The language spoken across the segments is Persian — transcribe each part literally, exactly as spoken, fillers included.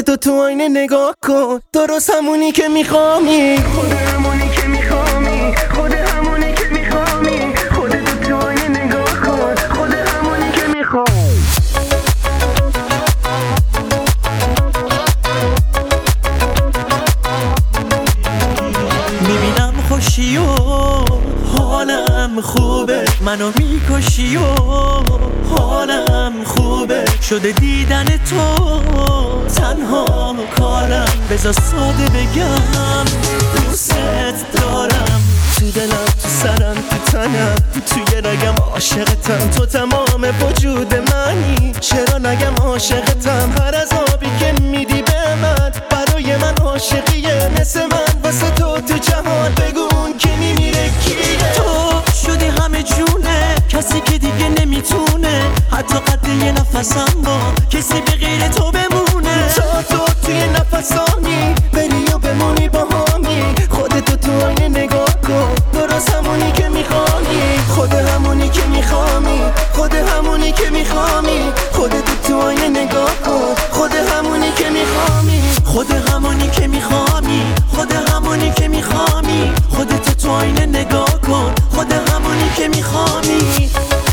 خودتو تو آینه نگاه کن، درست همونی که میخوامی، خود همونی که میخوامی، خود همونی که میخوامی، خودتو تو آینه نگاه کن، خود همونی که میخوامی. میبینم خوشی و حالم خوبه، منو میکشی و حالم خوبه، شده دیدن تو تنها کارم، بذار ساده بگم دوست دارم، تو دلم، تو سرم، تو تنم، توی رگم عاشقتم، تو تمام وجود منی، چرا نگم عاشقتم، هر عذابی که میدی به من برای من عاشقیه، مثل من واسه تو تو جهان بگون که میمیره کیه. تو شدی همه جونه، کسی که دیگه نمیتونه حتی قد یه نفسم با کسی به غیر تو بمونه، تا تو توی نفسانی بری و بمونی با همی، خودتو تو آینه نگاه کن، درست همونی که میخوامی، خود همونی که میخوامی، خود همونی که میخوامی، خودتو تو آینه نگاه کن، خود همونی که میخوامی، خود همونی که میخوامی، خود همونی که میخوامی، خودتو تو آینه نگاه کن، خود همونی که میخوامی.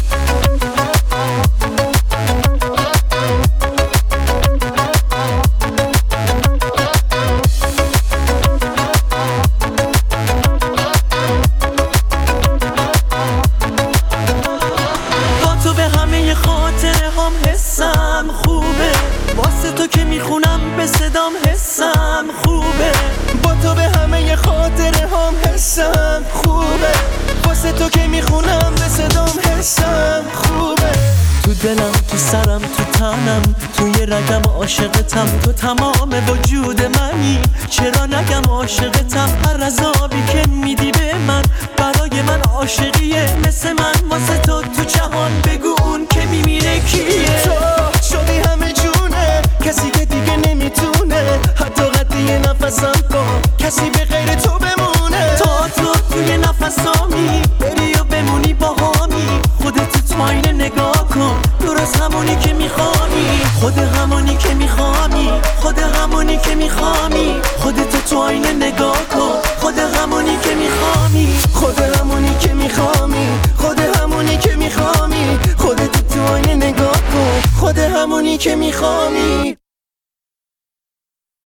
حسم خوبه واسه تو که میخونم به صدام، حسم خوبه با تو به همه خاطره هم، حسم خوبه واسه تو که میخونم به صدام، حسم خوبه تو دلم، تو سرم، تو تنم، توی رگم عاشقتم، تو تمام وجود منی، چرا نگم عاشقتم، هر عذابی که میدی به من برای من عاشقیه، مثل من واسه تو تو جهان بگو اون که میمیره کیه. تو شدی همه جونه، کسی که دیگه نمیتونه حتی قد یه نفسم با کسی به غیر تو بمونه، تا تو توی نفسامی بری و بمونی با همی، خودت تو آینه نگاه کن، درست همونی که میخوامی، خود همونی که میخوامی، خود همونی که میخوامی، خودت تو آینه نگاه کن، خود همونی که میخوامی، خود همونی که میخوامی، خود همونی که میخوامی، خودت تو آینه نگاه کن، خود همونی که میخوامی.